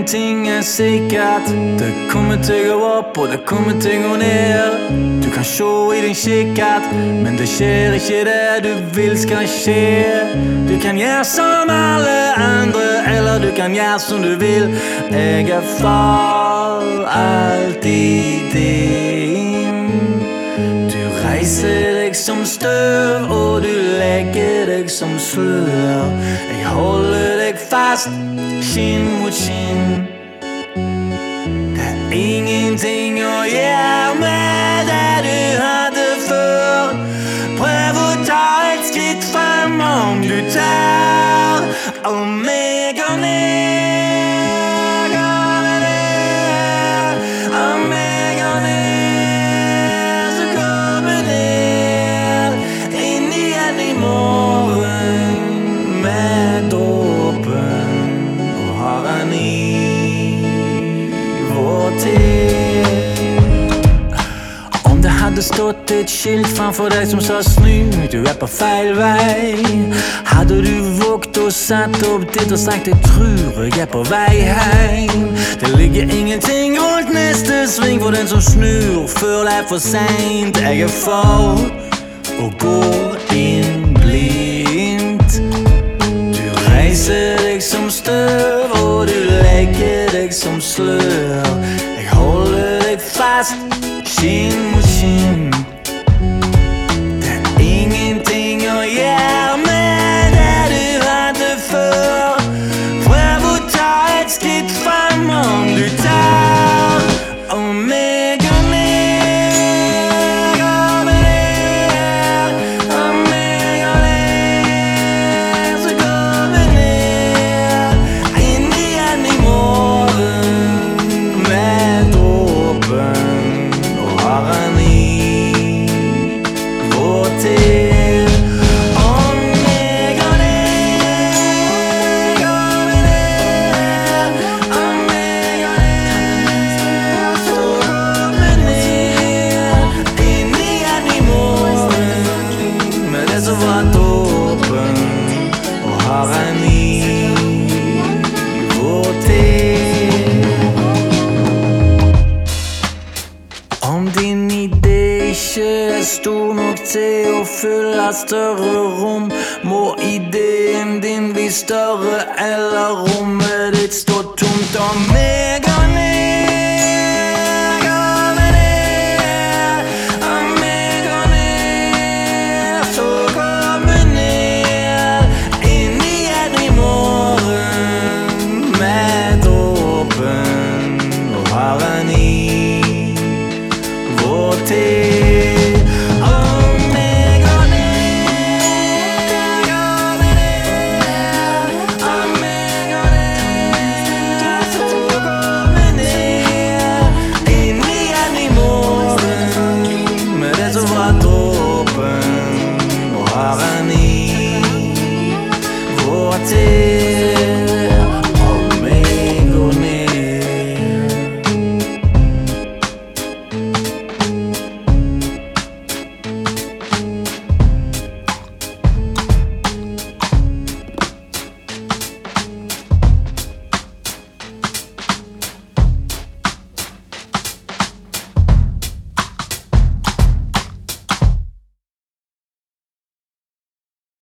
ingenting sikkert. Det kommer til å gå opp, og det kommer til å gå ned. Du kan se i din kikkert, men det skjer ikke det du vil skal skje. Du kan gjøre som alle andre, eller du kan gjøre som du vil. Jeg for alltid din. Du reiser deg som støv, og du legger deg som slør. Jeg holder deg fast, kinn mot kinn. Det ingenting å gjøre med det du hadde før. Prøv å ta et skritt frem om du tør. Og meg og ned, og meg og ned, så kommer ned inn igjen i morgen med dåpen og har han i vår tid. Om det hadde stått et skilt framfor deg som sa snu, du på feil vei, hadde du vågt og satt opp ditt og sagt jeg tror jeg på vei hjem. Det ligger ingenting rundt neste sving for den som snur før det for sent. Jeg for å gå inn blindt. Du reiser deg som støv, og du legger deg som slør. Jeg holder deg fast, kinn mot kinn. Det ingenting å gjøre med det du hadde før. Prøv å ta et skritt frem om du tør. Og meg og ned, og meg og ned, så går vi ned inn igjen i morgen med dåpen og har han i vår tid. Og meg og ned, går vi ned, og meg og ned, så går vi ned inn igjen i morgen med det som var dåpen og har han i vår tid. Om din idé ikke stor nok til å fylle større rom, må ideen din bli større, eller rommet ditt stå tomt. Og meg